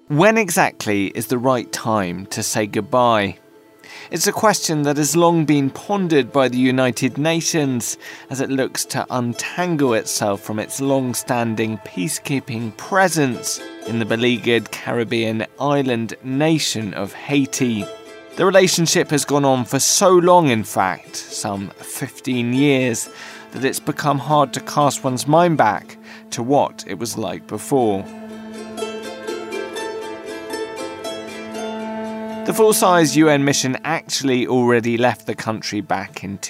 When exactly is the right time to say goodbye? It's a question that has long been pondered by the United Nations as it looks to untangle itself from its long-standing peacekeeping presence in the beleaguered Caribbean island nation of Haiti. The relationship has gone on for so long, in fact, some 15 years, that it's become hard to cast one's mind back to what it was like before. The full-size UN mission actually already left the country back in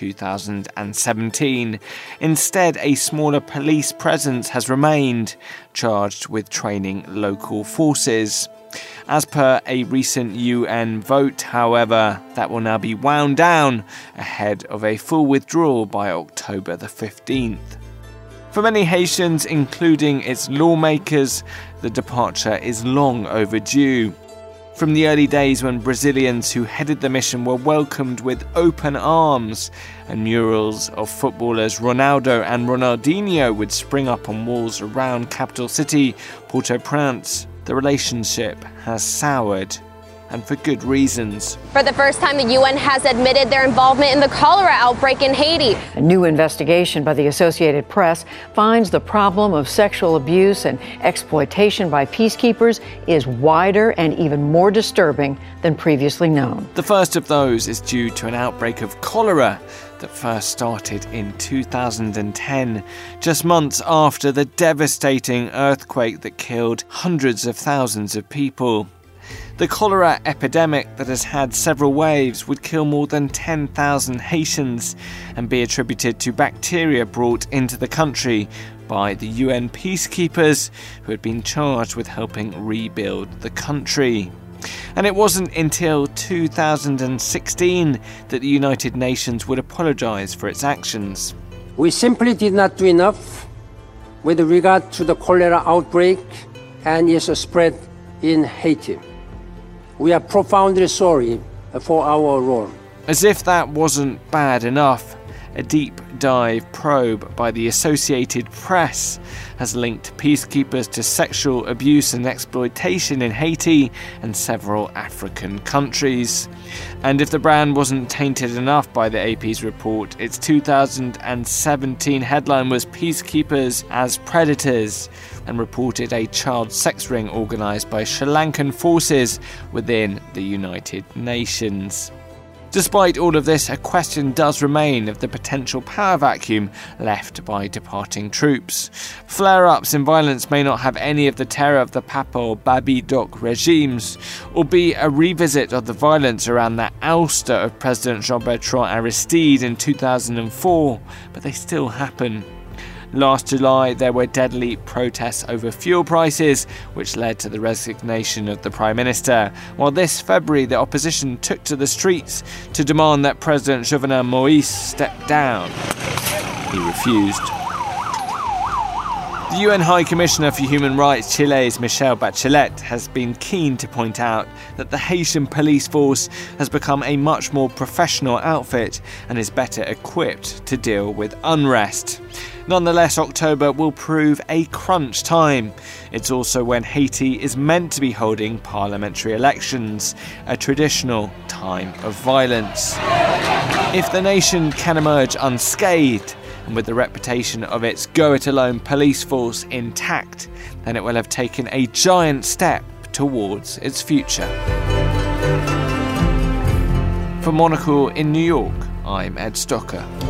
2017. Instead, a smaller police presence has remained, charged with training local forces. As per a recent UN vote, however, that will now be wound down ahead of a full withdrawal by October the 15th. For many Haitians, including its lawmakers, the departure is long overdue. From the early days when Brazilians who headed the mission were welcomed with open arms and murals of footballers Ronaldo and Ronaldinho would spring up on walls around capital city Port-au-Prince, the relationship has soured, and for good reasons. For the first time, the UN has admitted their involvement in the cholera outbreak in Haiti. A new investigation by the Associated Press finds the problem of sexual abuse and exploitation by peacekeepers is wider and even more disturbing than previously known. The first of those is due to an outbreak of cholera that first started in 2010, just months after the devastating earthquake that killed hundreds of thousands of people. The cholera epidemic that has had several waves would kill more than 10,000 Haitians and be attributed to bacteria brought into the country by the UN peacekeepers who had been charged with helping rebuild the country. And it wasn't until 2016 that the United Nations would apologise for its actions. We simply did not do enough with regard to the cholera outbreak and its spread in Haiti. We are profoundly sorry for our role. As if that wasn't bad enough, a deep dive probe by the Associated Press has linked peacekeepers to sexual abuse and exploitation in Haiti and several African countries. And if the brand wasn't tainted enough by the AP's report, its 2017 headline was Peacekeepers as Predators, and reported a child sex ring organised by Sri Lankan forces within the United Nations. Despite all of this, a question does remain of the potential power vacuum left by departing troops. Flare-ups in violence may not have any of the terror of the Papa or Baby Doc regimes, or be a revisit of the violence around the ouster of President Jean-Bertrand Aristide in 2004, but they still happen. Last July, there were deadly protests over fuel prices, which led to the resignation of the Prime Minister, while this February the opposition took to the streets to demand that President Jovenel Moïse step down. He refused. The UN High Commissioner for Human Rights, Chile's Michelle Bachelet, has been keen to point out that the Haitian police force has become a much more professional outfit and is better equipped to deal with unrest. Nonetheless, October will prove a crunch time. It's also when Haiti is meant to be holding parliamentary elections, a traditional time of violence. If the nation can emerge unscathed, and with the reputation of its go-it-alone police force intact, then it will have taken a giant step towards its future. For Monocle in New York, I'm Ed Stocker.